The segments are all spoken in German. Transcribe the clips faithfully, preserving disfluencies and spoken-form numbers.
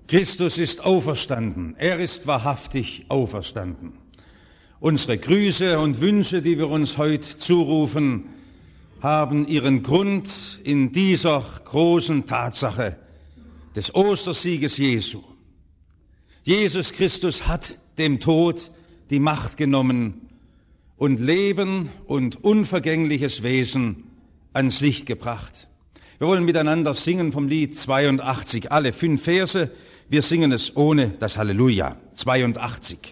Christus ist auferstanden. Er ist wahrhaftig auferstanden. Unsere Grüße und Wünsche, die wir uns heute zurufen, haben ihren Grund in dieser großen Tatsache des Ostersieges Jesu. Jesus Christus hat dem Tod die Macht genommen und Leben und unvergängliches Wesen ans Licht gebracht. Wir wollen miteinander singen vom Lied zweiundachtzig, alle fünf Verse. Wir singen es ohne das Halleluja. zweiundachtzig.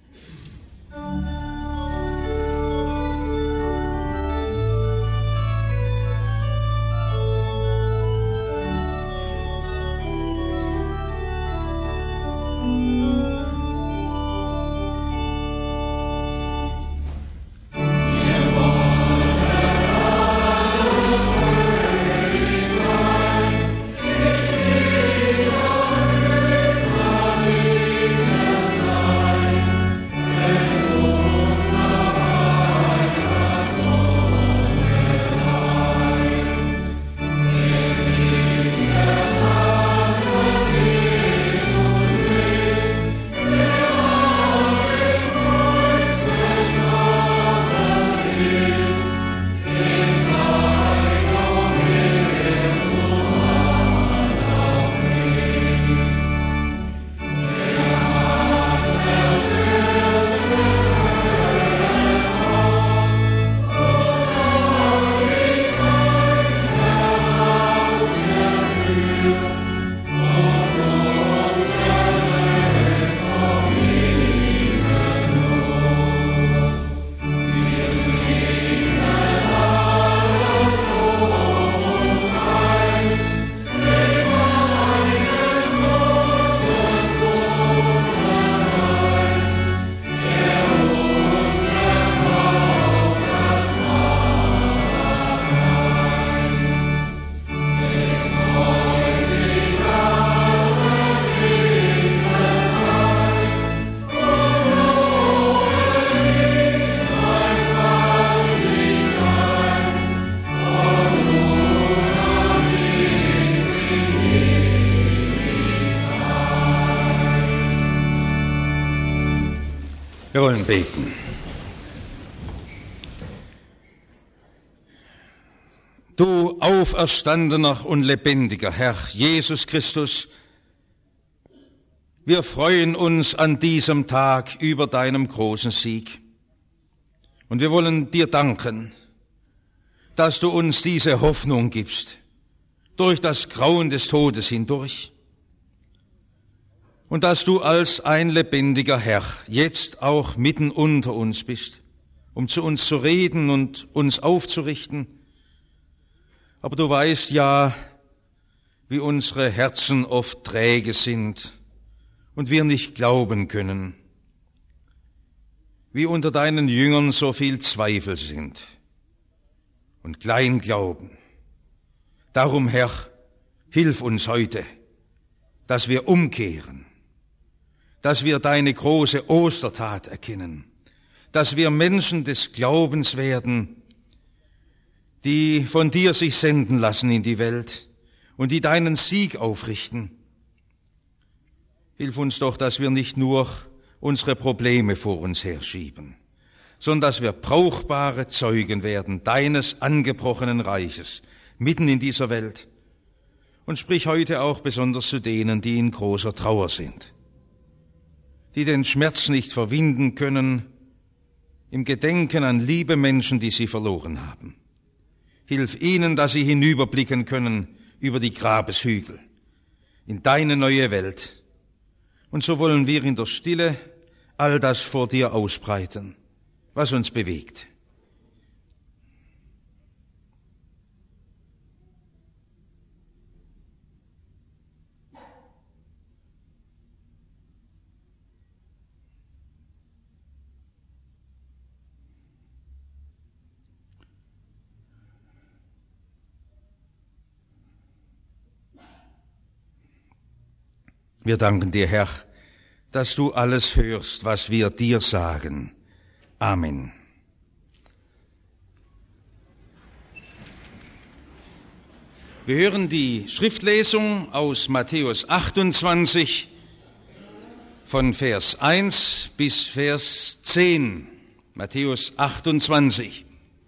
Wir wollen beten. Du auferstandener und lebendiger Herr Jesus Christus, wir freuen uns an diesem Tag über deinem großen Sieg. Und wir wollen dir danken, dass du uns diese Hoffnung gibst, durch das Grauen des Todes hindurch. Und dass du als ein lebendiger Herr jetzt auch mitten unter uns bist, um zu uns zu reden und uns aufzurichten. Aber du weißt ja, wie unsere Herzen oft träge sind und wir nicht glauben können, wie unter deinen Jüngern so viel Zweifel sind und Kleinglauben. Darum, Herr, hilf uns heute, dass wir umkehren, dass wir deine große Ostertat erkennen, dass wir Menschen des Glaubens werden, die von dir sich senden lassen in die Welt und die deinen Sieg aufrichten. Hilf uns doch, dass wir nicht nur unsere Probleme vor uns herschieben, sondern dass wir brauchbare Zeugen werden deines angebrochenen Reiches mitten in dieser Welt. Und sprich heute auch besonders zu denen, die in großer Trauer sind, die den Schmerz nicht verwinden können, im Gedenken an liebe Menschen, die sie verloren haben. Hilf ihnen, dass sie hinüberblicken können über die Grabeshügel in deine neue Welt. Und so wollen wir in der Stille all das vor dir ausbreiten, was uns bewegt. Wir danken dir, Herr, dass du alles hörst, was wir dir sagen. Amen. Wir hören die Schriftlesung aus Matthäus achtundzwanzig von Vers eins bis Vers zehn. Matthäus achtundzwanzig.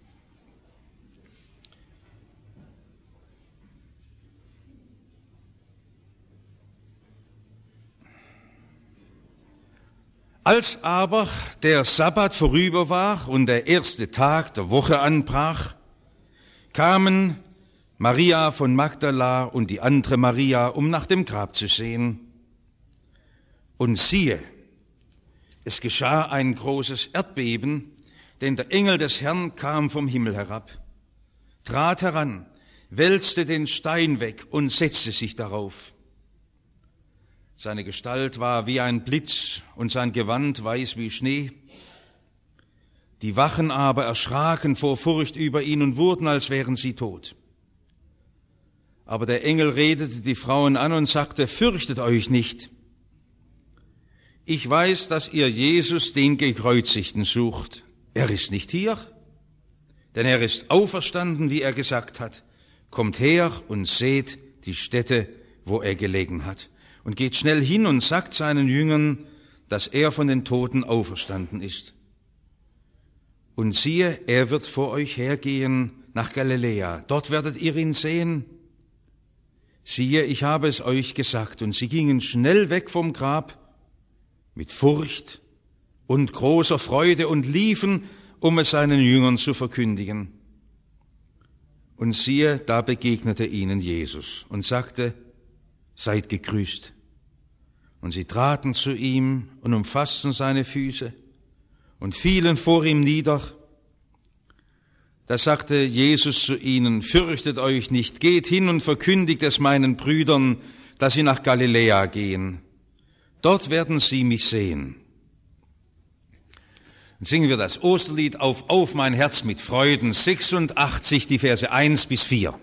Als aber der Sabbat vorüber war und der erste Tag der Woche anbrach, kamen Maria von Magdala und die andere Maria, um nach dem Grab zu sehen. Und siehe, es geschah ein großes Erdbeben, denn der Engel des Herrn kam vom Himmel herab, trat heran, wälzte den Stein weg und setzte sich darauf. Seine Gestalt war wie ein Blitz und sein Gewand weiß wie Schnee. Die Wachen aber erschraken vor Furcht über ihn und wurden, als wären sie tot. Aber der Engel redete die Frauen an und sagte, fürchtet euch nicht. Ich weiß, dass ihr Jesus, den Gekreuzigten, sucht. Er ist nicht hier, denn er ist auferstanden, wie er gesagt hat. Kommt her und seht die Stätte, wo er gelegen hat. Und geht schnell hin und sagt seinen Jüngern, dass er von den Toten auferstanden ist. Und siehe, er wird vor euch hergehen nach Galiläa. Dort werdet ihr ihn sehen. Siehe, ich habe es euch gesagt. Und sie gingen schnell weg vom Grab mit Furcht und großer Freude und liefen, um es seinen Jüngern zu verkündigen. Und siehe, da begegnete ihnen Jesus und sagte, seid gegrüßt. Und sie traten zu ihm und umfassten seine Füße und fielen vor ihm nieder. Da sagte Jesus zu ihnen, fürchtet euch nicht, geht hin und verkündigt es meinen Brüdern, dass sie nach Galiläa gehen. Dort werden sie mich sehen. Dann singen wir das Osterlied auf, auf mein Herz mit Freuden, sechsundachtzig, die Verse eins bis vier.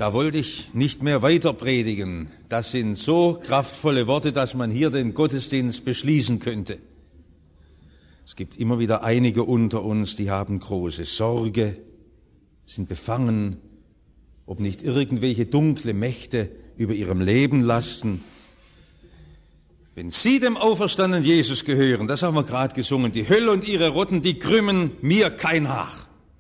Da wollte ich nicht mehr weiter predigen. Das sind so kraftvolle Worte, dass man hier den Gottesdienst beschließen könnte. Es gibt immer wieder einige unter uns, die haben große Sorge, sind befangen, ob nicht irgendwelche dunkle Mächte über ihrem Leben lasten. Wenn Sie dem auferstandenen Jesus gehören, das haben wir gerade gesungen, die Hölle und ihre Rotten, die krümmen mir kein Haar.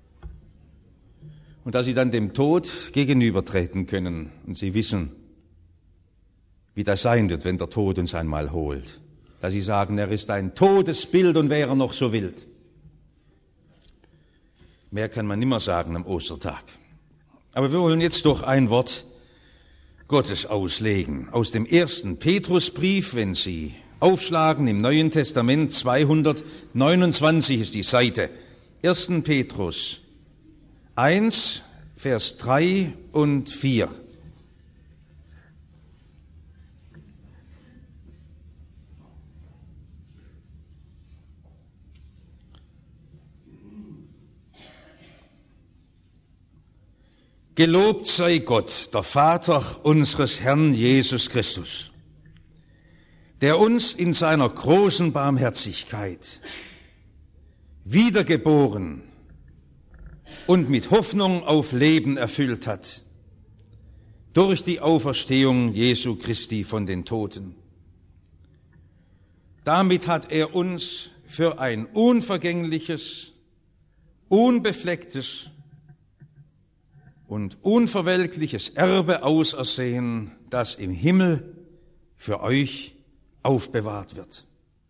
Und dass Sie dann dem Tod gegenübertreten können und Sie wissen, wie das sein wird, wenn der Tod uns einmal holt. Dass Sie sagen, er ist ein Todesbild und wäre noch so wild. Mehr kann man nimmer sagen am Ostertag. Aber wir wollen jetzt doch ein Wort Gottes auslegen. Aus dem ersten Petrusbrief, wenn Sie aufschlagen, im Neuen Testament zweihundertneunundzwanzig ist die Seite. ersten Petrus eins, Vers drei und vier. Gelobt sei Gott, der Vater unseres Herrn Jesus Christus, der uns in seiner großen Barmherzigkeit wiedergeboren und mit Hoffnung auf Leben erfüllt hat, durch die Auferstehung Jesu Christi von den Toten. Damit hat er uns für ein unvergängliches, unbeflecktes und unverwelkliches Erbe ausersehen, das im Himmel für euch aufbewahrt wird.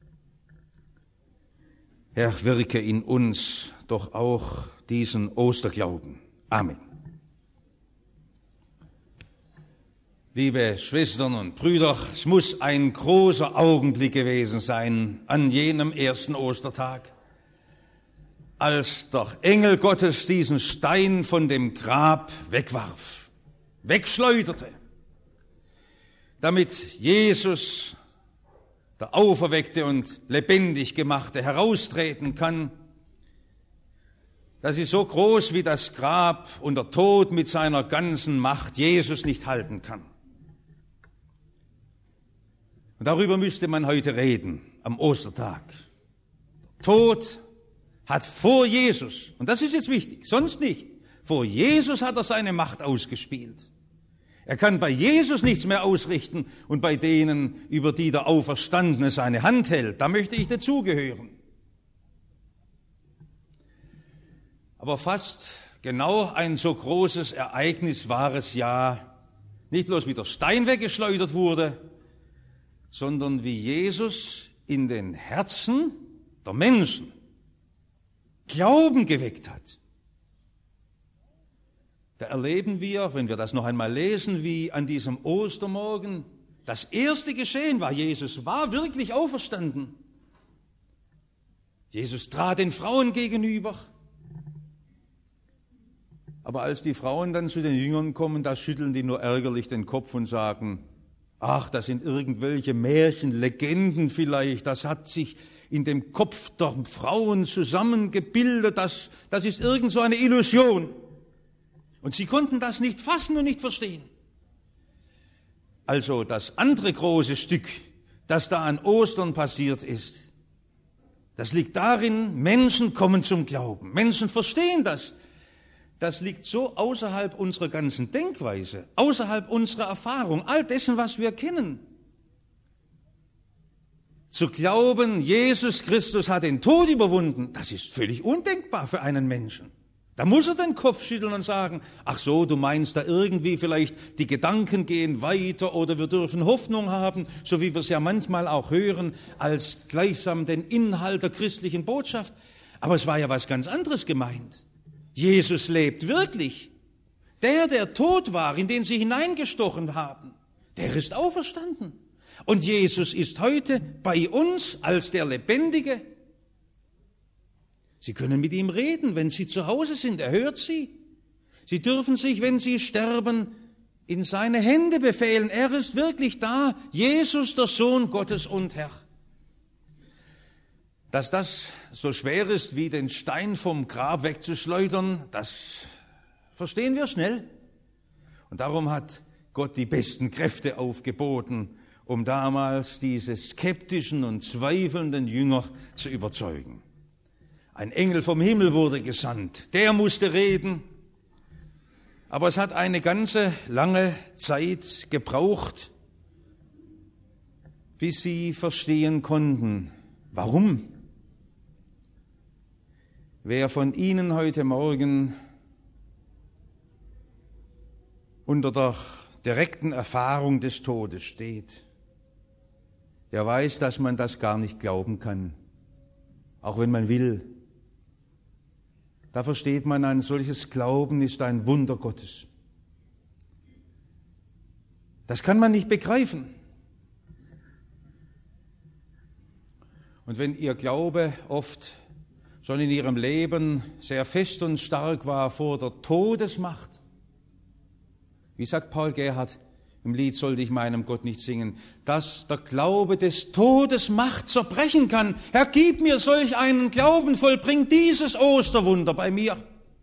Herr, wirke in uns doch auch diesen Osterglauben. Amen. Liebe Schwestern und Brüder, es muss ein großer Augenblick gewesen sein an jenem ersten Ostertag, als der Engel Gottes diesen Stein von dem Grab wegwarf, wegschleuderte, damit Jesus, der Auferweckte und lebendig Gemachte, heraustreten kann. Das ist so groß, wie das Grab und der Tod mit seiner ganzen Macht Jesus nicht halten kann. Und darüber müsste man heute reden, am Ostertag. Der Tod hat vor Jesus, und das ist jetzt wichtig, sonst nicht, vor Jesus hat er seine Macht ausgespielt. Er kann bei Jesus nichts mehr ausrichten und bei denen, über die der Auferstandene seine Hand hält, da möchte ich dazugehören. Aber fast genau ein so großes Ereignis war es ja, nicht bloß wie der Stein weggeschleudert wurde, sondern wie Jesus in den Herzen der Menschen Glauben geweckt hat. Da erleben wir, wenn wir das noch einmal lesen, wie an diesem Ostermorgen das erste geschehen war. Jesus war wirklich auferstanden. Jesus trat den Frauen gegenüber. Aber als die Frauen dann zu den Jüngern kommen, da schütteln die nur ärgerlich den Kopf und sagen, ach, das sind irgendwelche Märchen, Legenden vielleicht, das hat sich in dem Kopf der Frauen zusammengebildet, das, das ist irgend so eine Illusion. Und sie konnten das nicht fassen und nicht verstehen. Also das andere große Stück, das da an Ostern passiert ist, das liegt darin, Menschen kommen zum Glauben. Menschen verstehen das. Das liegt so außerhalb unserer ganzen Denkweise, außerhalb unserer Erfahrung, all dessen, was wir kennen. Zu glauben, Jesus Christus hat den Tod überwunden, das ist völlig undenkbar für einen Menschen. Da muss er den Kopf schütteln und sagen, ach so, du meinst da irgendwie vielleicht, die Gedanken gehen weiter oder wir dürfen Hoffnung haben, so wie wir es ja manchmal auch hören, als gleichsam den Inhalt der christlichen Botschaft. Aber es war ja was ganz anderes gemeint. Jesus lebt wirklich. Der, der tot war, in den sie hineingestochen haben, der ist auferstanden. Und Jesus ist heute bei uns als der Lebendige. Sie können mit ihm reden, wenn Sie zu Hause sind. Er hört Sie. Sie dürfen sich, wenn Sie sterben, in seine Hände befehlen. Er ist wirklich da. Jesus, der Sohn Gottes und Herr. Dass das so schwer ist, wie den Stein vom Grab wegzuschleudern, das verstehen wir schnell. Und darum hat Gott die besten Kräfte aufgeboten, um damals diese skeptischen und zweifelnden Jünger zu überzeugen. Ein Engel vom Himmel wurde gesandt, der musste reden. Aber es hat eine ganze lange Zeit gebraucht, bis sie verstehen konnten, warum. Wer von Ihnen heute Morgen unter der direkten Erfahrung des Todes steht, der weiß, dass man das gar nicht glauben kann, auch wenn man will. Da versteht man, ein solches Glauben ist ein Wunder Gottes. Das kann man nicht begreifen. Und wenn Ihr Glaube oft schon in Ihrem Leben sehr fest und stark war vor der Todesmacht, wie sagt Paul Gerhardt im Lied Sollte ich meinem Gott nicht singen, dass der Glaube des Todes Macht zerbrechen kann. Herr, gib mir solch einen Glauben, vollbring dieses Osterwunder bei mir.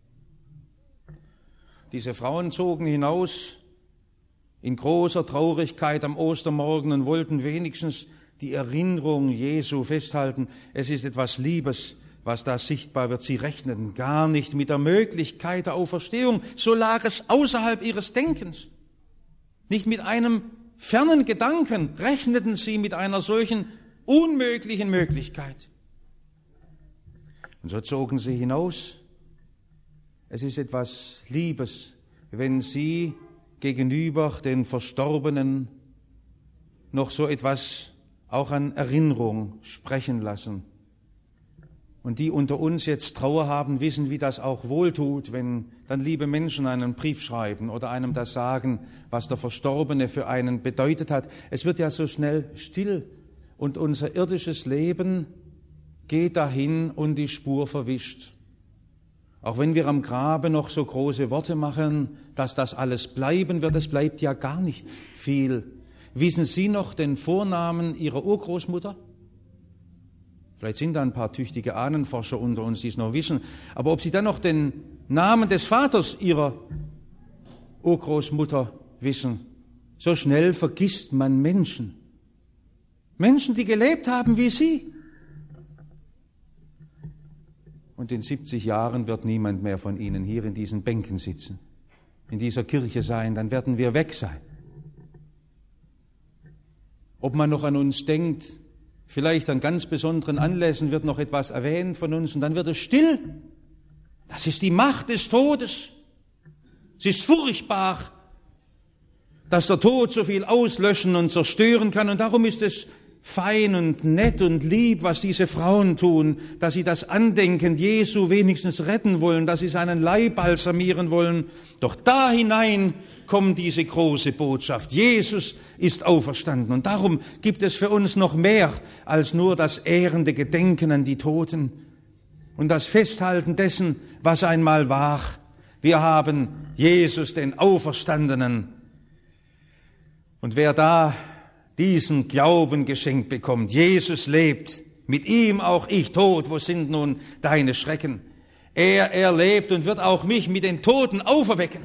Diese Frauen zogen hinaus in großer Traurigkeit am Ostermorgen und wollten wenigstens die Erinnerung Jesu festhalten. Es ist etwas Liebes, was da sichtbar wird. Sie rechneten gar nicht mit der Möglichkeit der Auferstehung. So lag es außerhalb ihres Denkens. Nicht mit einem fernen Gedanken rechneten sie mit einer solchen unmöglichen Möglichkeit. Und so zogen sie hinaus. Es ist etwas Liebes, wenn sie gegenüber den Verstorbenen noch so etwas auch an Erinnerung sprechen lassen. Und die unter uns jetzt Trauer haben, wissen, wie das auch wohltut, wenn dann liebe Menschen einen Brief schreiben oder einem das sagen, was der Verstorbene für einen bedeutet hat. Es wird ja so schnell still und unser irdisches Leben geht dahin und die Spur verwischt. Auch wenn wir am Grabe noch so große Worte machen, dass das alles bleiben wird, es bleibt ja gar nicht viel. Wissen Sie noch den Vornamen Ihrer Urgroßmutter? Vielleicht sind da ein paar tüchtige Ahnenforscher unter uns, die es noch wissen. Aber ob Sie dann noch den Namen des Vaters Ihrer Urgroßmutter wissen, so schnell vergisst man Menschen. Menschen, die gelebt haben wie Sie. Und in siebzig Jahren wird niemand mehr von Ihnen hier in diesen Bänken sitzen, in dieser Kirche sein, dann werden wir weg sein. Ob man noch an uns denkt, vielleicht an ganz besonderen Anlässen wird noch etwas erwähnt von uns und dann wird es still. Das ist die Macht des Todes. Es ist furchtbar, dass der Tod so viel auslöschen und zerstören kann. Und darum ist es fein und nett und lieb, was diese Frauen tun, dass sie das Andenken Jesu wenigstens retten wollen, dass sie seinen Leib balsamieren wollen. Doch da hinein kommt diese große Botschaft. Jesus ist auferstanden. Und darum gibt es für uns noch mehr als nur das ehrende Gedenken an die Toten und das Festhalten dessen, was einmal war. Wir haben Jesus, den Auferstandenen. Und wer da diesen Glauben geschenkt bekommt, Jesus lebt, mit ihm auch ich tot, wo sind nun deine Schrecken? Er, er lebt und wird auch mich mit den Toten auferwecken.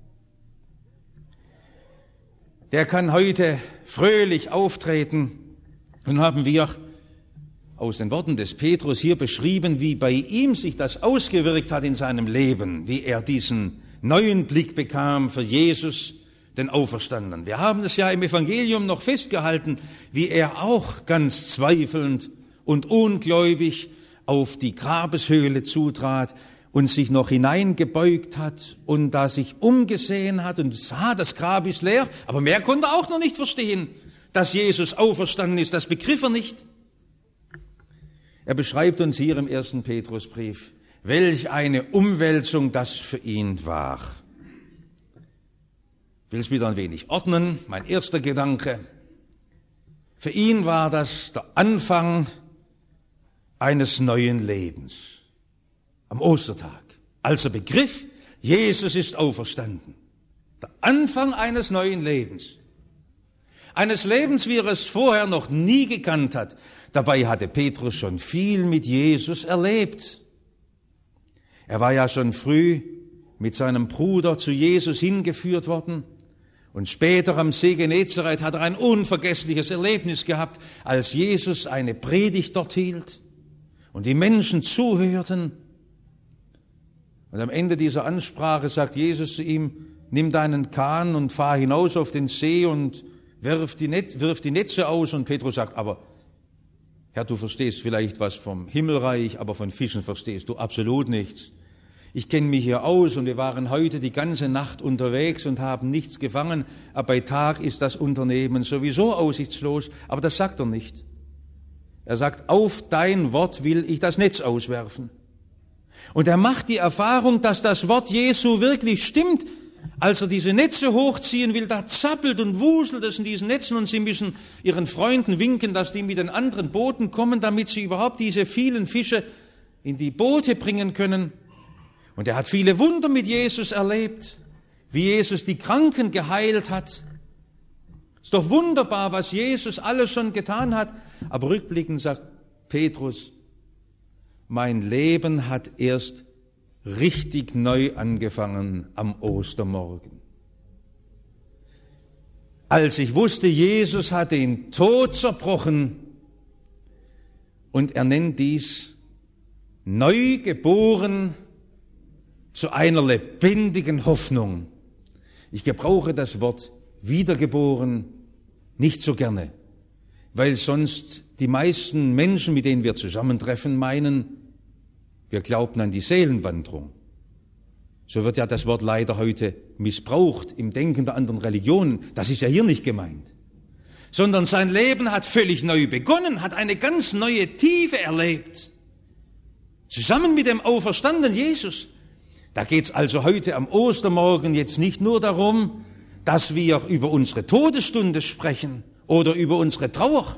Der kann heute fröhlich auftreten. Nun haben wir aus den Worten des Petrus hier beschrieben, wie bei ihm sich das ausgewirkt hat in seinem Leben, wie er diesen neuen Blick bekam für Jesus, den Auferstandenen. Wir haben es ja im Evangelium noch festgehalten, wie er auch ganz zweifelnd und ungläubig auf die Grabeshöhle zutrat und sich noch hineingebeugt hat und da sich umgesehen hat und sah, das Grab ist leer, aber mehr konnte er auch noch nicht verstehen, dass Jesus auferstanden ist, das begriff er nicht. Er beschreibt uns hier im ersten Petrusbrief, welch eine Umwälzung das für ihn war. Ich will es wieder ein wenig ordnen. Mein erster Gedanke. Für ihn war das der Anfang eines neuen Lebens. Am Ostertag, als er begriff, Jesus ist auferstanden. Der Anfang eines neuen Lebens. Eines Lebens, wie er es vorher noch nie gekannt hat. Dabei hatte Petrus schon viel mit Jesus erlebt. Er war ja schon früh mit seinem Bruder zu Jesus hingeführt worden. Und später am See Genezareth hat er ein unvergessliches Erlebnis gehabt, als Jesus eine Predigt dort hielt und die Menschen zuhörten. Und am Ende dieser Ansprache sagt Jesus zu ihm, nimm deinen Kahn und fahr hinaus auf den See und wirf die, Net- wirf die Netze aus. Und Petrus sagt, aber Herr, du verstehst vielleicht was vom Himmelreich, aber von Fischen verstehst du absolut nichts. Ich kenne mich hier aus und wir waren heute die ganze Nacht unterwegs und haben nichts gefangen, aber bei Tag ist das Unternehmen sowieso aussichtslos, aber das sagt er nicht. Er sagt, auf dein Wort will ich das Netz auswerfen. Und er macht die Erfahrung, dass das Wort Jesu wirklich stimmt. Als er diese Netze hochziehen will, da zappelt und wuselt es in diesen Netzen und sie müssen ihren Freunden winken, dass die mit den anderen Booten kommen, damit sie überhaupt diese vielen Fische in die Boote bringen können. Und er hat viele Wunder mit Jesus erlebt, wie Jesus die Kranken geheilt hat. Ist doch wunderbar, was Jesus alles schon getan hat. Aber rückblickend sagt Petrus, mein Leben hat erst richtig neu angefangen am Ostermorgen. Als ich wusste, Jesus hat den Tod zerbrochen und er nennt dies neu geboren zu einer lebendigen Hoffnung. Ich gebrauche das Wort wiedergeboren nicht so gerne, weil sonst die meisten Menschen, mit denen wir zusammentreffen, meinen, wir glaubten an die Seelenwanderung. So wird ja das Wort leider heute missbraucht im Denken der anderen Religionen. Das ist ja hier nicht gemeint. Sondern sein Leben hat völlig neu begonnen, hat eine ganz neue Tiefe erlebt. Zusammen mit dem auferstandenen Jesus. Da geht's also heute am Ostermorgen jetzt nicht nur darum, dass wir über unsere Todesstunde sprechen oder über unsere Trauer,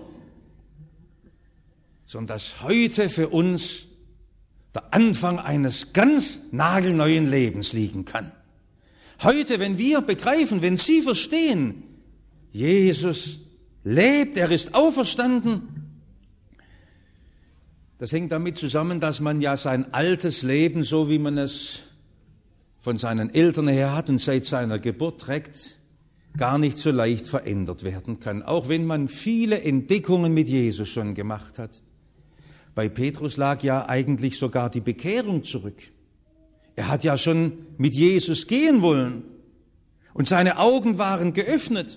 sondern dass heute für uns der Anfang eines ganz nagelneuen Lebens liegen kann. Heute, wenn wir begreifen, wenn Sie verstehen, Jesus lebt, er ist auferstanden, das hängt damit zusammen, dass man ja sein altes Leben, so wie man es von seinen Eltern her hat und seit seiner Geburt trägt, gar nicht so leicht verändert werden kann, auch wenn man viele Entdeckungen mit Jesus schon gemacht hat. Bei Petrus lag ja eigentlich sogar die Bekehrung zurück. Er hat ja schon mit Jesus gehen wollen und seine Augen waren geöffnet.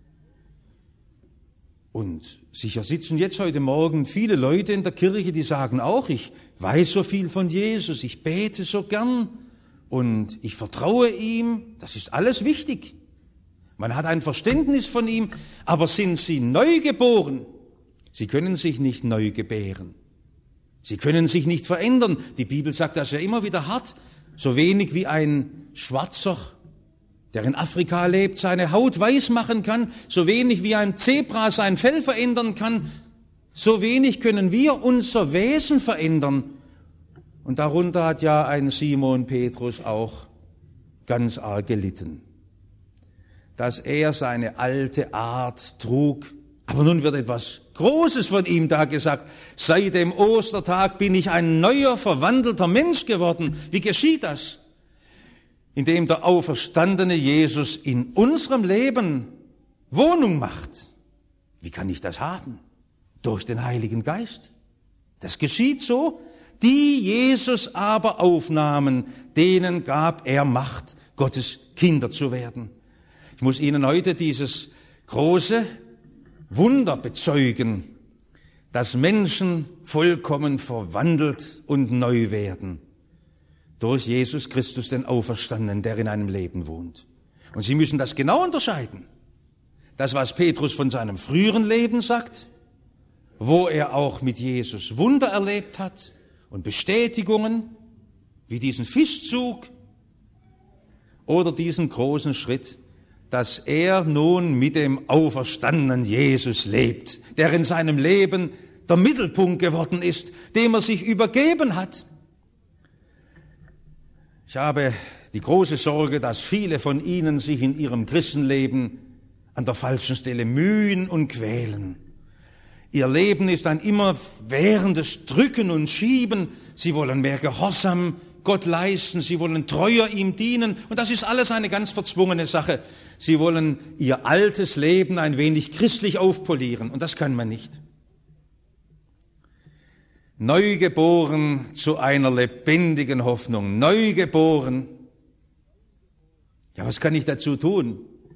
Und sicher sitzen jetzt heute Morgen viele Leute in der Kirche, die sagen auch, ich weiß so viel von Jesus, ich bete so gern und ich vertraue ihm, das ist alles wichtig. Man hat ein Verständnis von ihm, aber sind sie neu geboren? Sie können sich nicht neu gebären. Sie können sich nicht verändern. Die Bibel sagt das ja immer wieder hart. So wenig wie ein Schwarzer, der in Afrika lebt, seine Haut weiß machen kann, so wenig wie ein Zebra sein Fell verändern kann, so wenig können wir unser Wesen verändern. Und darunter hat ja ein Simon Petrus auch ganz arg gelitten, dass er seine alte Art trug. Aber nun wird etwas Großes von ihm da gesagt. Seit dem Ostertag bin ich ein neuer, verwandelter Mensch geworden. Wie geschieht das? Indem der auferstandene Jesus in unserem Leben Wohnung macht. Wie kann ich das haben? Durch den Heiligen Geist. Das geschieht so. Die Jesus aber aufnahmen, denen gab er Macht, Gottes Kinder zu werden. Ich muss Ihnen heute dieses große Wunder bezeugen, dass Menschen vollkommen verwandelt und neu werden durch Jesus Christus, den Auferstandenen, der in einem Leben wohnt. Und Sie müssen das genau unterscheiden. Das, was Petrus von seinem früheren Leben sagt, wo er auch mit Jesus Wunder erlebt hat und Bestätigungen, wie diesen Fischzug oder diesen großen Schritt, dass er nun mit dem auferstandenen Jesus lebt, der in seinem Leben der Mittelpunkt geworden ist, dem er sich übergeben hat. Ich habe die große Sorge, dass viele von Ihnen sich in ihrem Christenleben an der falschen Stelle mühen und quälen. Ihr Leben ist ein immerwährendes Drücken und Schieben. Sie wollen mehr Gehorsam, Gott leisten, sie wollen treuer ihm dienen. Und das ist alles eine ganz verzwungene Sache. Sie wollen ihr altes Leben ein wenig christlich aufpolieren. Und das kann man nicht. Neugeboren zu einer lebendigen Hoffnung. Neugeboren. Ja, was kann ich dazu tun?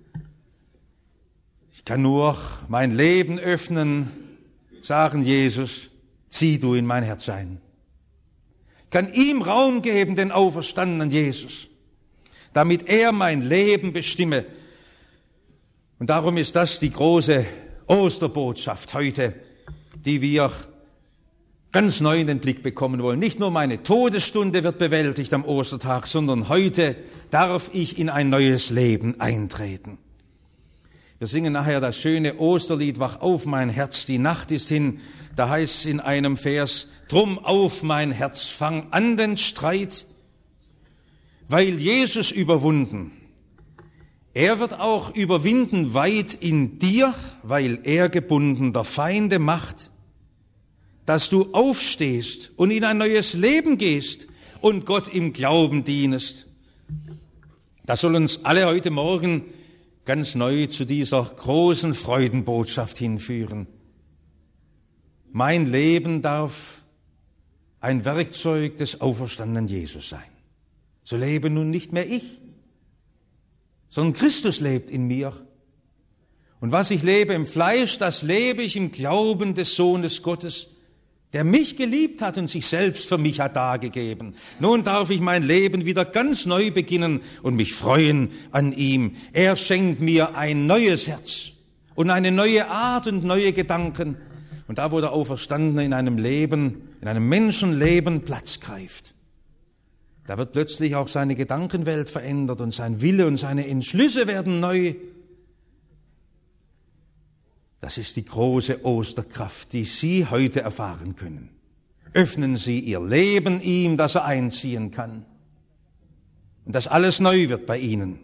Ich kann nur mein Leben öffnen, sagen, Jesus, zieh du in mein Herz ein. Ich kann ihm Raum geben, den auferstandenen Jesus, damit er mein Leben bestimme. Und darum ist das die große Osterbotschaft heute, die wir ganz neu in den Blick bekommen wollen. Nicht nur meine Todesstunde wird bewältigt am Ostertag, sondern heute darf ich in ein neues Leben eintreten. Wir singen nachher das schöne Osterlied, Wach auf mein Herz, die Nacht ist hin. Da heißt es in einem Vers, drum auf mein Herz, fang an den Streit, weil Jesus überwunden. Er wird auch überwinden weit in dir, weil er gebunden der Feinde macht, dass du aufstehst und in ein neues Leben gehst und Gott im Glauben dienest. Das soll uns alle heute Morgen ganz neu zu dieser großen Freudenbotschaft hinführen. Mein Leben darf ein Werkzeug des auferstandenen Jesus sein. So lebe nun nicht mehr ich, sondern Christus lebt in mir. Und was ich lebe im Fleisch, das lebe ich im Glauben des Sohnes Gottes, der mich geliebt hat und sich selbst für mich hat dargegeben. Nun darf ich mein Leben wieder ganz neu beginnen und mich freuen an ihm. Er schenkt mir ein neues Herz und eine neue Art und neue Gedanken. Und da, wo der Auferstandene in einem Leben, in einem Menschenleben Platz greift, da wird plötzlich auch seine Gedankenwelt verändert und sein Wille und seine Entschlüsse werden neu. Das ist die große Osterkraft, die Sie heute erfahren können. Öffnen Sie Ihr Leben ihm, dass er einziehen kann. Und dass alles neu wird bei Ihnen.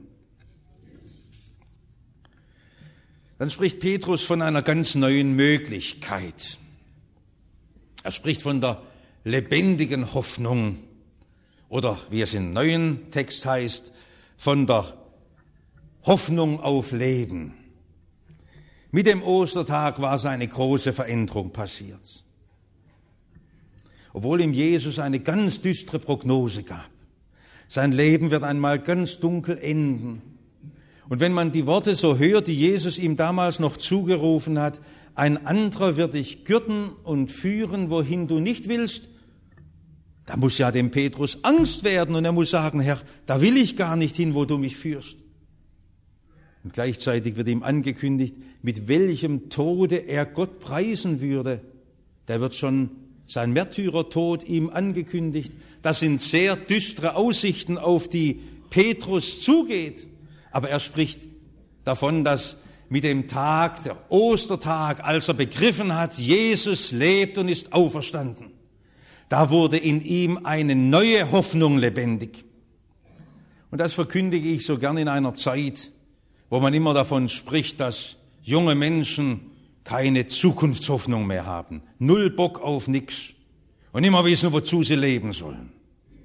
Dann spricht Petrus von einer ganz neuen Möglichkeit. Er spricht von der lebendigen Hoffnung oder, wie es im neuen Text heißt, von der Hoffnung auf Leben. Mit dem Ostertag war seine große Veränderung passiert. Obwohl ihm Jesus eine ganz düstere Prognose gab. Sein Leben wird einmal ganz dunkel enden. Und wenn man die Worte so hört, die Jesus ihm damals noch zugerufen hat, ein anderer wird dich gürten und führen, wohin du nicht willst, da muss ja dem Petrus Angst werden und er muss sagen, Herr, da will ich gar nicht hin, wo du mich führst. Und gleichzeitig wird ihm angekündigt, mit welchem Tode er Gott preisen würde. Da wird schon sein Märtyrertod ihm angekündigt. Das sind sehr düstere Aussichten, auf die Petrus zugeht. Aber er spricht davon, dass mit dem Tag, der Ostertag, als er begriffen hat, Jesus lebt und ist auferstanden, da wurde in ihm eine neue Hoffnung lebendig. Und das verkündige ich so gern in einer Zeit, wo man immer davon spricht, dass junge Menschen keine Zukunftshoffnung mehr haben, null Bock auf nix und immer wissen, wozu sie leben sollen.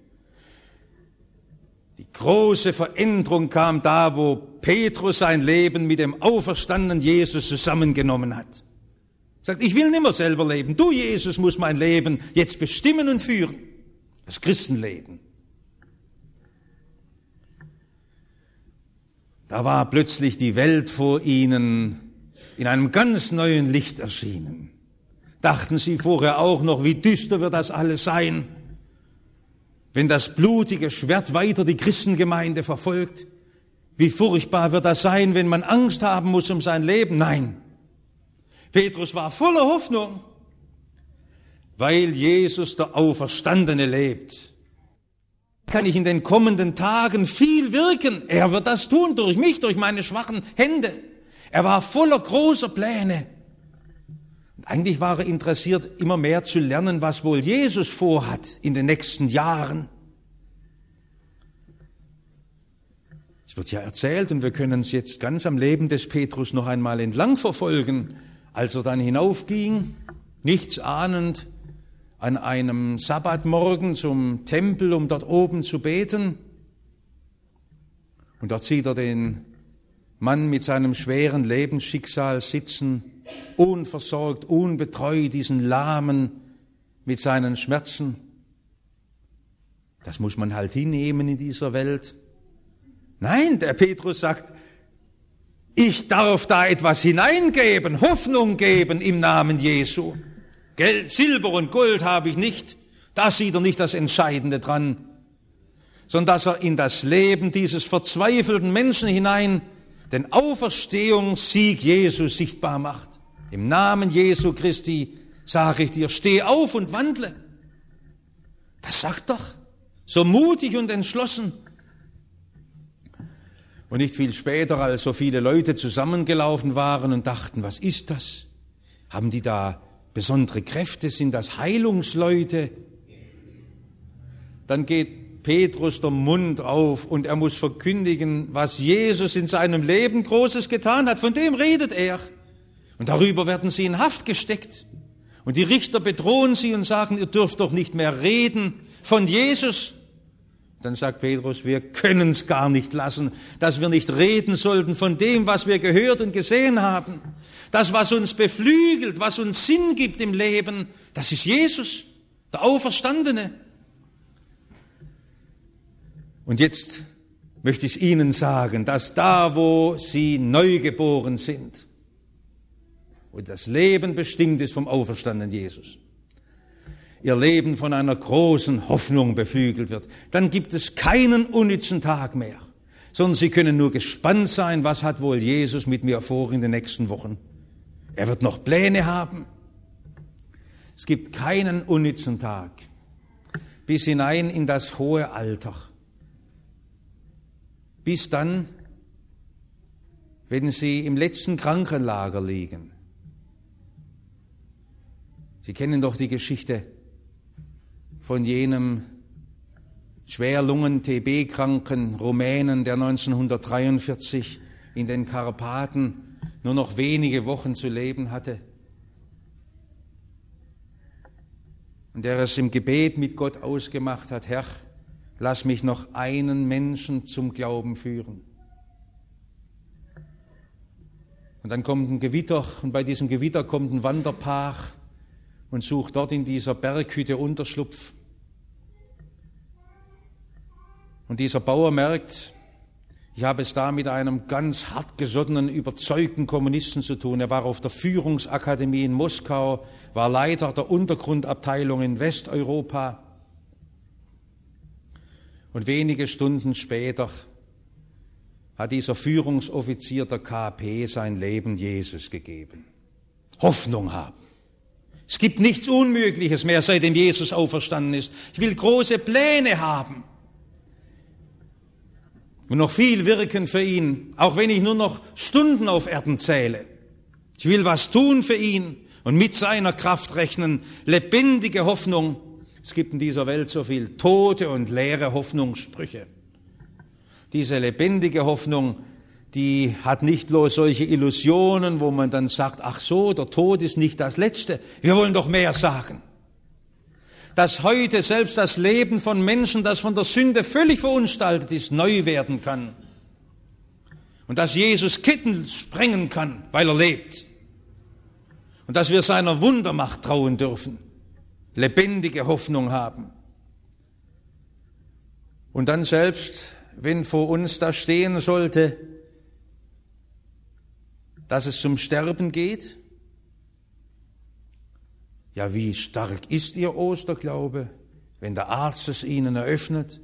Die große Veränderung kam da, wo Petrus sein Leben mit dem auferstandenen Jesus zusammengenommen hat. Er sagt, ich will nicht mehr selber leben. Du, Jesus, musst mein Leben jetzt bestimmen und führen. Das Christenleben. Da war plötzlich die Welt vor ihnen in einem ganz neuen Licht erschienen. Dachten sie vorher auch noch, wie düster wird das alles sein, wenn das blutige Schwert weiter die Christengemeinde verfolgt? Wie furchtbar wird das sein, wenn man Angst haben muss um sein Leben? Nein. Petrus war voller Hoffnung, weil Jesus, der Auferstandene, lebt. Kann ich in den kommenden Tagen viel wirken. Er wird das tun, durch mich, durch meine schwachen Hände. Er war voller großer Pläne. Und eigentlich war er interessiert, immer mehr zu lernen, was wohl Jesus vorhat in den nächsten Jahren. Es wird ja erzählt, und wir können es jetzt ganz am Leben des Petrus noch einmal entlang verfolgen, als er dann hinaufging, nichts ahnend, an einem Sabbatmorgen zum Tempel, um dort oben zu beten. Und dort sieht er den Mann mit seinem schweren Lebensschicksal sitzen, unversorgt, unbetreut, diesen Lahmen mit seinen Schmerzen. Das muss man halt hinnehmen in dieser Welt. Nein, der Petrus sagt, ich darf da etwas hineingeben, Hoffnung geben im Namen Jesu. Geld, Silber und Gold habe ich nicht. Da sieht er nicht das Entscheidende dran, sondern dass er in das Leben dieses verzweifelten Menschen hinein den Auferstehungssieg Jesu sichtbar macht. Im Namen Jesu Christi sage ich dir, steh auf und wandle. Das sagt doch, so mutig und entschlossen. Und nicht viel später, als so viele Leute zusammengelaufen waren und dachten, was ist das? Haben die da besondere Kräfte? Sind das Heilungsleute? Dann geht Petrus der Mund auf und er muss verkündigen, was Jesus in seinem Leben Großes getan hat. Von dem redet er. Und darüber werden sie in Haft gesteckt. Und die Richter bedrohen sie und sagen, ihr dürft doch nicht mehr reden von Jesus. Dann sagt Petrus, wir können es gar nicht lassen, dass wir nicht reden sollten von dem, was wir gehört und gesehen haben. Das, was uns beflügelt, was uns Sinn gibt im Leben, das ist Jesus, der Auferstandene. Und jetzt möchte ich Ihnen sagen, dass da, wo Sie neugeboren sind und das Leben bestimmt ist vom auferstandenen Jesus, Ihr Leben von einer großen Hoffnung beflügelt wird, dann gibt es keinen unnützen Tag mehr, sondern Sie können nur gespannt sein, was hat wohl Jesus mit mir vor in den nächsten Wochen. Er wird noch Pläne haben. Es gibt keinen unnützen Tag bis hinein in das hohe Alter. Bis dann, wenn Sie im letzten Krankenlager liegen. Sie kennen doch die Geschichte von jenem schwer Lungen-T B-kranken Rumänen, der neunzehnhundertdreiundvierzig in den Karpaten nur noch wenige Wochen zu leben hatte. Und der es im Gebet mit Gott ausgemacht hat, Herr, lass mich noch einen Menschen zum Glauben führen. Und dann kommt ein Gewitter und bei diesem Gewitter kommt ein Wanderpaar und sucht dort in dieser Berghütte Unterschlupf. Und dieser Bauer merkt, ich habe es da mit einem ganz hartgesottenen, überzeugten Kommunisten zu tun. Er war auf der Führungsakademie in Moskau, war Leiter der Untergrundabteilung in Westeuropa. Und wenige Stunden später hat dieser Führungsoffizier der K P sein Leben Jesus gegeben. Hoffnung haben. Es gibt nichts Unmögliches mehr, seitdem Jesus auferstanden ist. Ich will große Pläne haben. Und noch viel wirken für ihn, auch wenn ich nur noch Stunden auf Erden zähle. Ich will was tun für ihn und mit seiner Kraft rechnen. Lebendige Hoffnung. Es gibt in dieser Welt so viel tote und leere Hoffnungssprüche. Diese lebendige Hoffnung, die hat nicht bloß solche Illusionen, wo man dann sagt, ach so, der Tod ist nicht das Letzte. Wir wollen doch mehr sagen. Dass heute selbst das Leben von Menschen, das von der Sünde völlig verunstaltet ist, neu werden kann. Und dass Jesus Ketten sprengen kann, weil er lebt. Und dass wir seiner Wundermacht trauen dürfen. Lebendige Hoffnung haben. Und dann selbst, wenn vor uns da stehen sollte, dass es zum Sterben geht, ja, wie stark ist Ihr Osterglaube, wenn der Arzt es Ihnen eröffnet?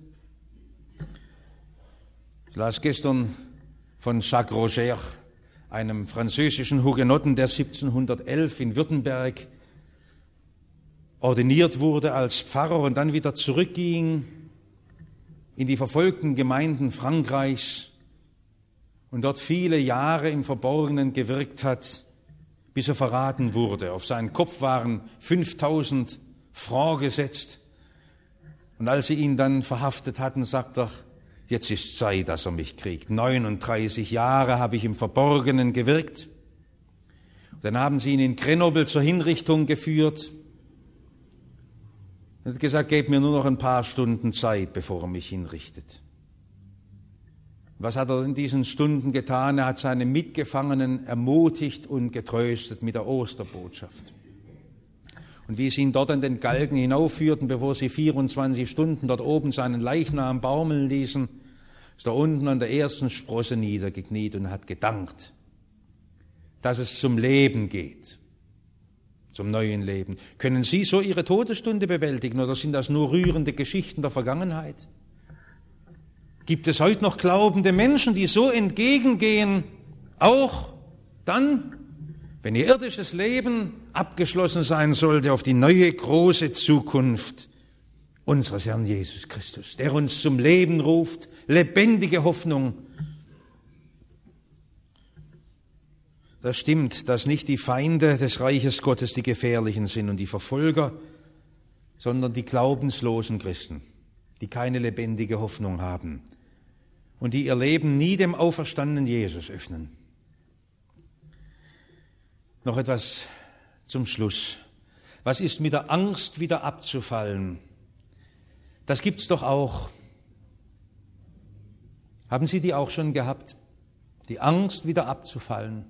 Ich las gestern von Jacques Roger, einem französischen Hugenotten, der siebzehnhundertelf in Württemberg ordiniert wurde als Pfarrer und dann wieder zurückging in die verfolgten Gemeinden Frankreichs und dort viele Jahre im Verborgenen gewirkt hat, bis er verraten wurde. Auf seinen Kopf waren fünftausend Francs gesetzt. Und als sie ihn dann verhaftet hatten, sagt er, jetzt ist Zeit, dass er mich kriegt. neununddreißig Jahre habe ich im Verborgenen gewirkt. Und dann haben sie ihn in Grenoble zur Hinrichtung geführt. Er hat gesagt, gebt mir nur noch ein paar Stunden Zeit, bevor er mich hinrichtet. Was hat er in diesen Stunden getan? Er hat seine Mitgefangenen ermutigt und getröstet mit der Osterbotschaft. Und wie sie ihn dort an den Galgen hinaufführten, bevor sie vierundzwanzig Stunden dort oben seinen Leichnam baumeln ließen, ist er unten an der ersten Sprosse niedergekniet und hat gedankt, dass es zum Leben geht. Zum neuen Leben. Können Sie so Ihre Todesstunde bewältigen oder sind das nur rührende Geschichten der Vergangenheit? Gibt es heute noch glaubende Menschen, die so entgegengehen, auch dann, wenn ihr irdisches Leben abgeschlossen sein sollte, auf die neue große Zukunft unseres Herrn Jesus Christus, der uns zum Leben ruft, lebendige Hoffnung. Das stimmt, dass nicht die Feinde des Reiches Gottes die Gefährlichen sind und die Verfolger, sondern die glaubenslosen Christen, die keine lebendige Hoffnung haben und die ihr Leben nie dem auferstandenen Jesus öffnen. Noch etwas zum Schluss. Was ist mit der Angst wieder abzufallen? Das gibt's doch auch. Haben Sie die auch schon gehabt? Die Angst wieder abzufallen?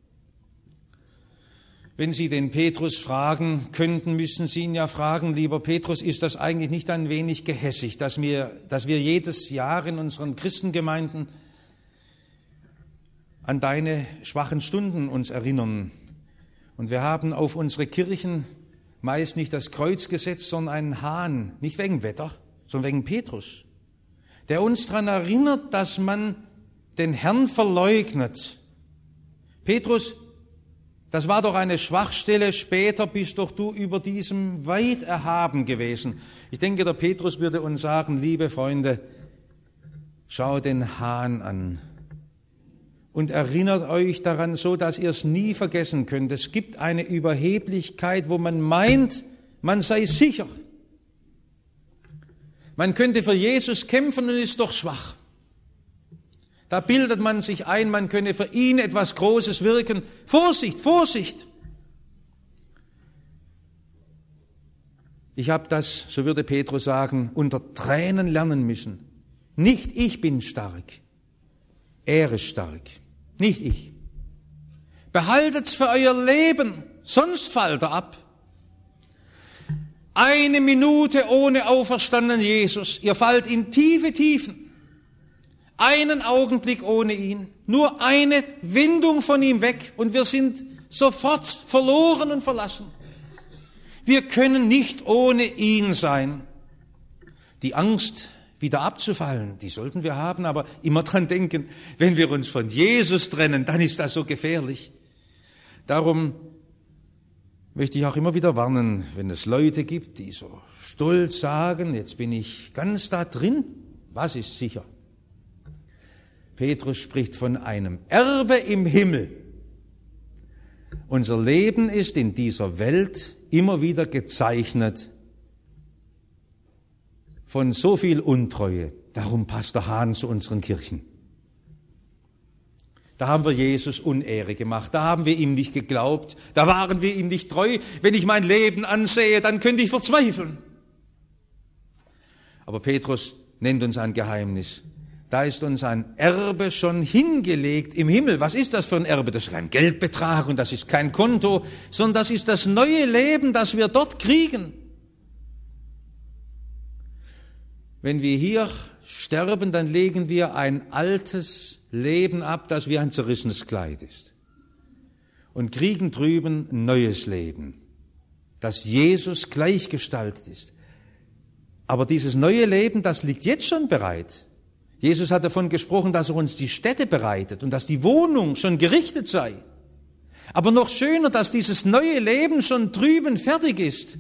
Wenn Sie den Petrus fragen könnten, müssen Sie ihn ja fragen, lieber Petrus, ist das eigentlich nicht ein wenig gehässig, dass wir, dass wir jedes Jahr in unseren Christengemeinden an deine schwachen Stunden uns erinnern? Und wir haben auf unsere Kirchen meist nicht das Kreuz gesetzt, sondern einen Hahn, nicht wegen Wetter, sondern wegen Petrus, der uns daran erinnert, dass man den Herrn verleugnet. Petrus, das war doch eine Schwachstelle, später bist doch du über diesem weit erhaben gewesen. Ich denke, der Petrus würde uns sagen, liebe Freunde, schau den Hahn an und erinnert euch daran so, dass ihr es nie vergessen könnt. Es gibt eine Überheblichkeit, wo man meint, man sei sicher. Man könnte für Jesus kämpfen und ist doch schwach. Da bildet man sich ein, man könne für ihn etwas Großes wirken. Vorsicht, Vorsicht! Ich habe das, so würde Petrus sagen, unter Tränen lernen müssen. Nicht ich bin stark, er ist stark, nicht ich. Behaltet's für euer Leben, sonst fallt er ab. Eine Minute ohne auferstandenen Jesus, ihr fallt in tiefe Tiefen. Einen Augenblick ohne ihn, nur eine Windung von ihm weg und wir sind sofort verloren und verlassen. Wir können nicht ohne ihn sein. Die Angst, wieder abzufallen, die sollten wir haben, aber immer dran denken, wenn wir uns von Jesus trennen, dann ist das so gefährlich. Darum möchte ich auch immer wieder warnen, wenn es Leute gibt, die so stolz sagen, jetzt bin ich ganz da drin, was ist sicher? Petrus spricht von einem Erbe im Himmel. Unser Leben ist in dieser Welt immer wieder gezeichnet von so viel Untreue. Darum passt der Hahn zu unseren Kirchen. Da haben wir Jesus Unehre gemacht, da haben wir ihm nicht geglaubt, da waren wir ihm nicht treu. Wenn ich mein Leben ansehe, dann könnte ich verzweifeln. Aber Petrus nennt uns ein Geheimnis. Da ist uns ein Erbe schon hingelegt im Himmel. Was ist das für ein Erbe? Das ist kein Geldbetrag und das ist kein Konto, sondern das ist das neue Leben, das wir dort kriegen. Wenn wir hier sterben, dann legen wir ein altes Leben ab, das wie ein zerrissenes Kleid ist. Und kriegen drüben ein neues Leben, das Jesus gleichgestaltet ist. Aber dieses neue Leben, das liegt jetzt schon bereit. Jesus hat davon gesprochen, dass er uns die Städte bereitet und dass die Wohnung schon gerichtet sei. Aber noch schöner, dass dieses neue Leben schon drüben fertig ist.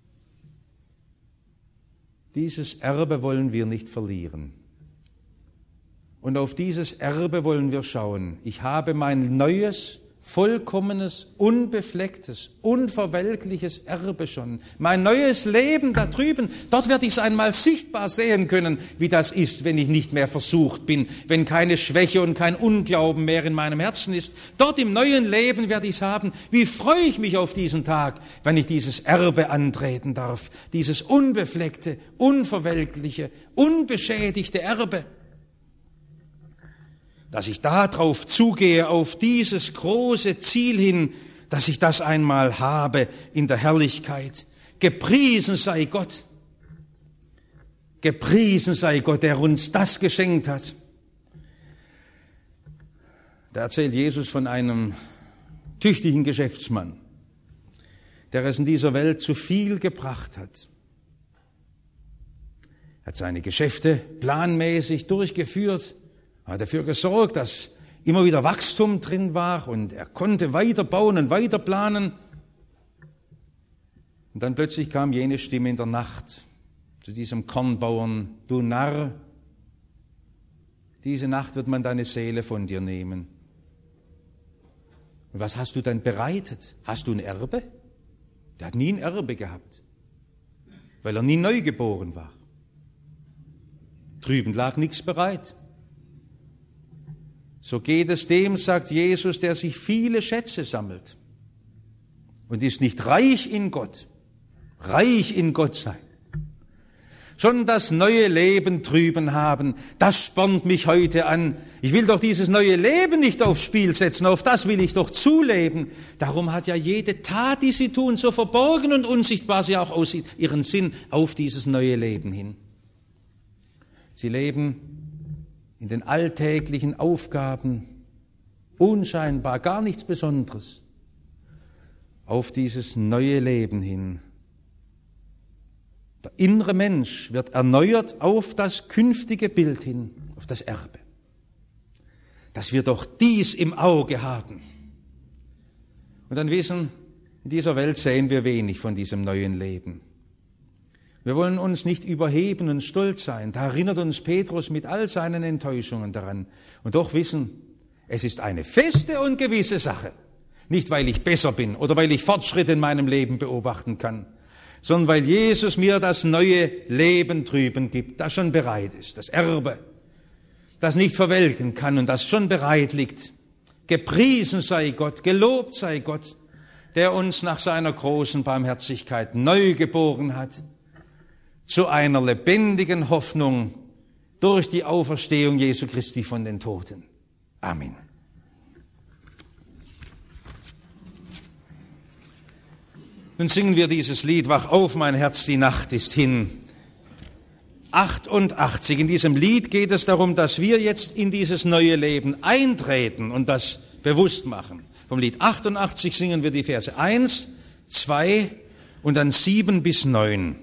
Dieses Erbe wollen wir nicht verlieren. Und auf dieses Erbe wollen wir schauen. Ich habe mein neues, vollkommenes, unbeflecktes, unverwelkliches Erbe schon. Mein neues Leben da drüben, dort werde ich es einmal sichtbar sehen können, wie das ist, wenn ich nicht mehr versucht bin, wenn keine Schwäche und kein Unglauben mehr in meinem Herzen ist. Dort im neuen Leben werde ich es haben. Wie freue ich mich auf diesen Tag, wenn ich dieses Erbe antreten darf, dieses unbefleckte, unverwelkliche, unbeschädigte Erbe. Dass ich da drauf zugehe, auf dieses große Ziel hin, dass ich das einmal habe in der Herrlichkeit. Gepriesen sei Gott. Gepriesen sei Gott, der uns das geschenkt hat. Da erzählt Jesus von einem tüchtigen Geschäftsmann, der es in dieser Welt zu viel gebracht hat. Er hat seine Geschäfte planmäßig durchgeführt, hat dafür gesorgt, dass immer wieder Wachstum drin war und er konnte weiter bauen und weiter planen. Und dann plötzlich kam jene Stimme in der Nacht zu diesem Kornbauern: Du Narr, diese Nacht wird man deine Seele von dir nehmen. Und was hast du dann bereitet? Hast du ein Erbe? Der hat nie ein Erbe gehabt, weil er nie neu geboren war. Drüben lag nichts bereit. So geht es dem, sagt Jesus, der sich viele Schätze sammelt und ist nicht reich in Gott, reich in Gott sein. Schon das neue Leben drüben haben, das spornt mich heute an. Ich will doch dieses neue Leben nicht aufs Spiel setzen, auf das will ich doch zuleben. Darum hat ja jede Tat, die sie tun, so verborgen und unsichtbar sie auch aussieht, ihren Sinn auf dieses neue Leben hin. Sie leben in den alltäglichen Aufgaben, unscheinbar, gar nichts Besonderes, auf dieses neue Leben hin. Der innere Mensch wird erneuert auf das künftige Bild hin, auf das Erbe. Dass wir doch dies im Auge haben. Und dann wissen, in dieser Welt sehen wir wenig von diesem neuen Leben. Wir wollen uns nicht überheben und stolz sein. Da erinnert uns Petrus mit all seinen Enttäuschungen daran. Und doch wissen, es ist eine feste und gewisse Sache. Nicht, weil ich besser bin oder weil ich Fortschritte in meinem Leben beobachten kann, sondern weil Jesus mir das neue Leben drüben gibt, das schon bereit ist, das Erbe, das nicht verwelken kann und das schon bereit liegt. Gepriesen sei Gott, gelobt sei Gott, der uns nach seiner großen Barmherzigkeit neu geboren hat, zu einer lebendigen Hoffnung durch die Auferstehung Jesu Christi von den Toten. Amen. Nun singen wir dieses Lied, Wach auf, mein Herz, die Nacht ist hin. achtundachtzig. In diesem Lied geht es darum, dass wir jetzt in dieses neue Leben eintreten und das bewusst machen. Vom Lied achtundachtzig singen wir die Verse eins, zwei und dann sieben bis neun.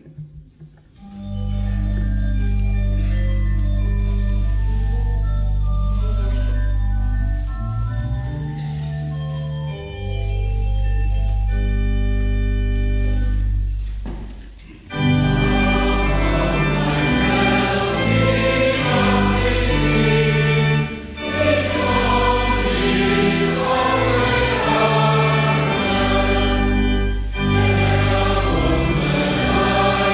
Amen.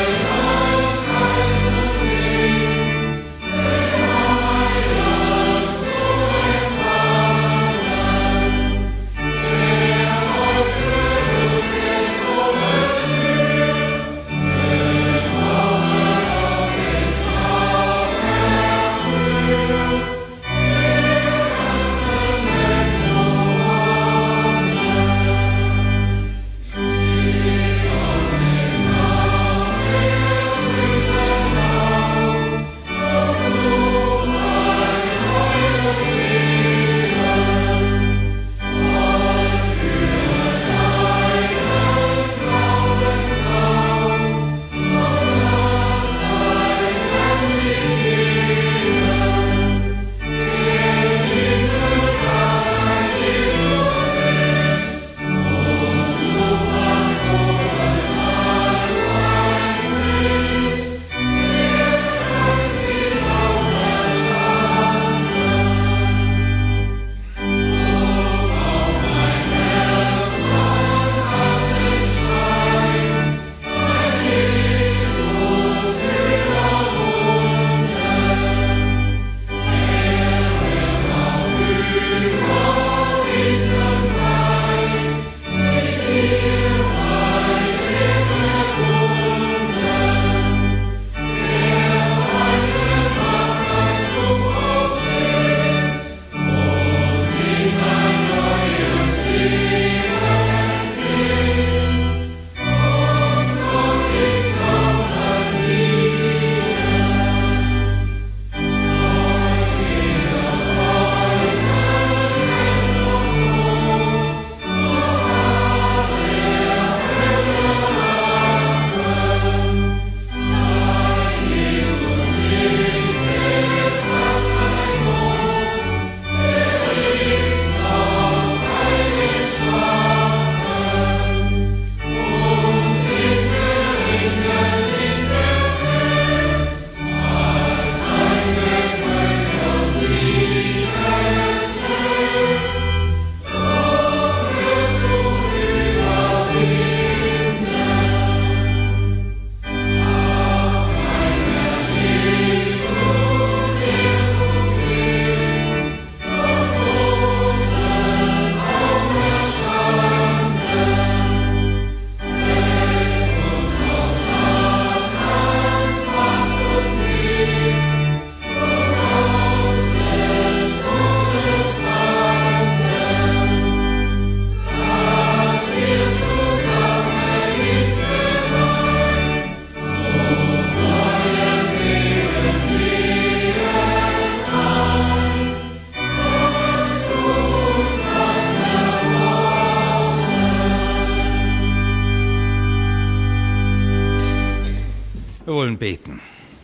wollen beten.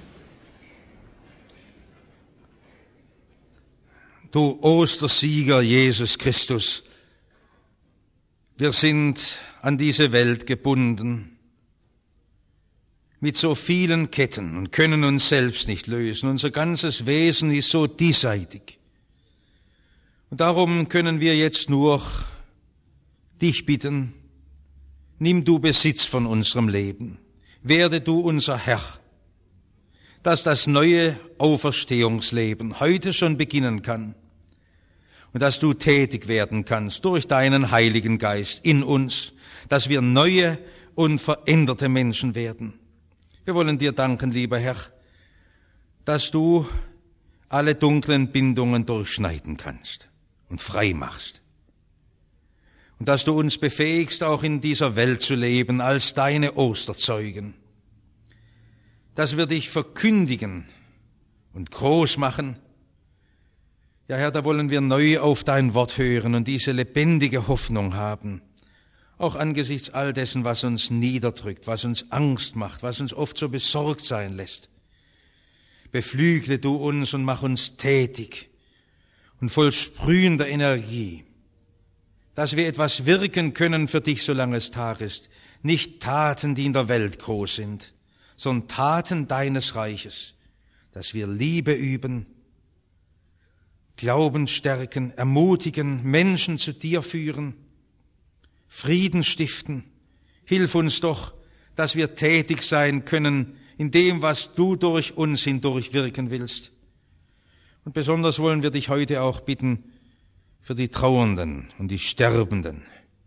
Du Ostersieger Jesus Christus, wir sind an diese Welt gebunden mit so vielen Ketten und können uns selbst nicht lösen. Unser ganzes Wesen ist so diesseitig. Und darum können wir jetzt nur dich bitten, nimm du Besitz von unserem Leben, werde du unser Herr, dass das neue Auferstehungsleben heute schon beginnen kann und dass du tätig werden kannst durch deinen Heiligen Geist in uns, dass wir neue und veränderte Menschen werden. Wir wollen dir danken, lieber Herr, dass du alle dunklen Bindungen durchschneiden kannst und frei machst. Und dass du uns befähigst, auch in dieser Welt zu leben als deine Osterzeugen. Dass wir dich verkündigen und groß machen. Ja, Herr, da wollen wir neu auf dein Wort hören und diese lebendige Hoffnung haben. Auch angesichts all dessen, was uns niederdrückt, was uns Angst macht, was uns oft so besorgt sein lässt. Beflügle du uns und mach uns tätig und voll sprühender Energie, dass wir etwas wirken können für dich, solange es Tag ist. Nicht Taten, die in der Welt groß sind, sondern Taten deines Reiches, dass wir Liebe üben, Glauben stärken, ermutigen, Menschen zu dir führen, Frieden stiften. Hilf uns doch, dass wir tätig sein können in dem, was du durch uns hindurch wirken willst. Und besonders wollen wir dich heute auch bitten für die Trauernden und die Sterbenden.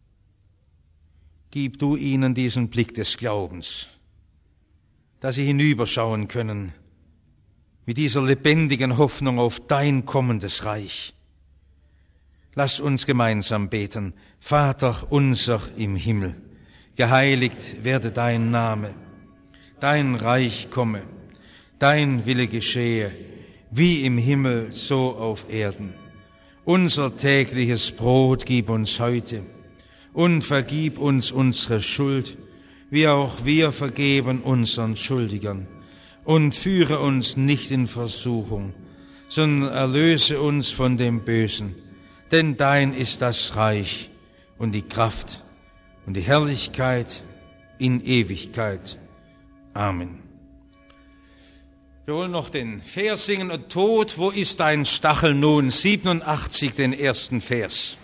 Gib du ihnen diesen Blick des Glaubens, dass sie hinüberschauen können mit dieser lebendigen Hoffnung auf dein kommendes Reich. Lass uns gemeinsam beten. Vater unser im Himmel, geheiligt werde dein Name, dein Reich komme, dein Wille geschehe, wie im Himmel, so auf Erden. Unser tägliches Brot gib uns heute und vergib uns unsere Schuld, wie auch wir vergeben unseren Schuldigern. Und führe uns nicht in Versuchung, sondern erlöse uns von dem Bösen. Denn dein ist das Reich und die Kraft und die Herrlichkeit in Ewigkeit. Amen. Wir wollen noch den Vers singen. Und Tod, wo ist dein Stachel nun? siebenundachtzig, den ersten Vers.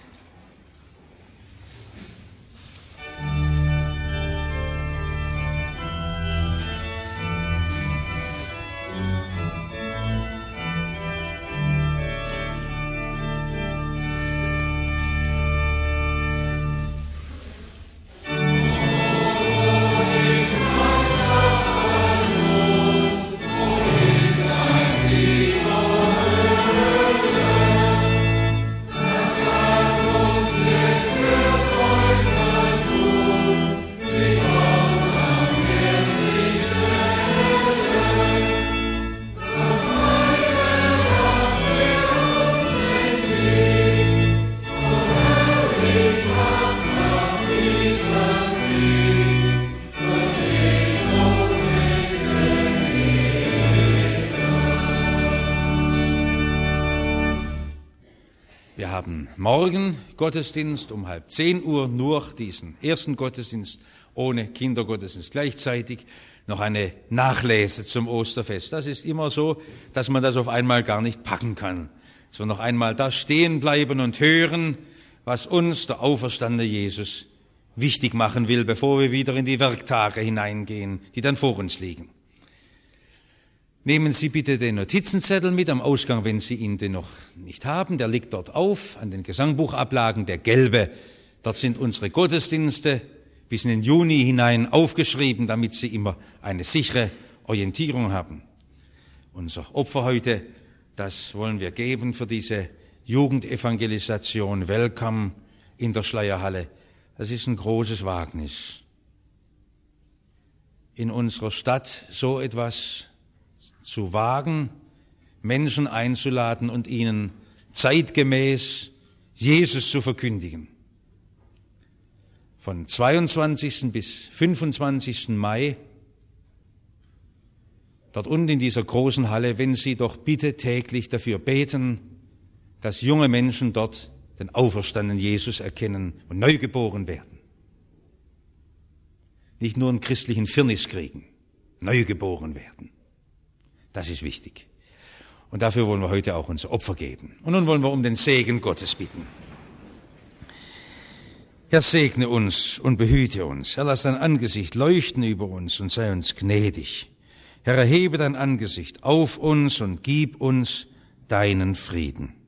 Morgen Gottesdienst um halb zehn Uhr, nur diesen ersten Gottesdienst ohne Kindergottesdienst gleichzeitig, noch eine Nachlese zum Osterfest. Das ist immer so, dass man das auf einmal gar nicht packen kann. Dass wir noch einmal da stehen bleiben und hören, was uns der auferstandene Jesus wichtig machen will, bevor wir wieder in die Werktage hineingehen, die dann vor uns liegen. Nehmen Sie bitte den Notizenzettel mit am Ausgang, wenn Sie ihn denn noch nicht haben. Der liegt dort auf, an den Gesangbuchablagen, der gelbe. Dort sind unsere Gottesdienste bis in den Juni hinein aufgeschrieben, damit Sie immer eine sichere Orientierung haben. Unser Opfer heute, das wollen wir geben für diese Jugendevangelisation Welcome in der Schleierhalle. Das ist ein großes Wagnis. In unserer Stadt so etwas zu wagen, Menschen einzuladen und ihnen zeitgemäß Jesus zu verkündigen. Von zweiundzwanzigsten bis fünfundzwanzigsten Mai dort unten in dieser großen Halle, wenn Sie doch bitte täglich dafür beten, dass junge Menschen dort den auferstandenen Jesus erkennen und neu geboren werden. Nicht nur einen christlichen Firnis kriegen, neu geboren werden. Das ist wichtig. Und dafür wollen wir heute auch unser Opfer geben. Und nun wollen wir um den Segen Gottes bitten. Herr, segne uns und behüte uns. Herr, lass dein Angesicht leuchten über uns und sei uns gnädig. Herr, erhebe dein Angesicht auf uns und gib uns deinen Frieden.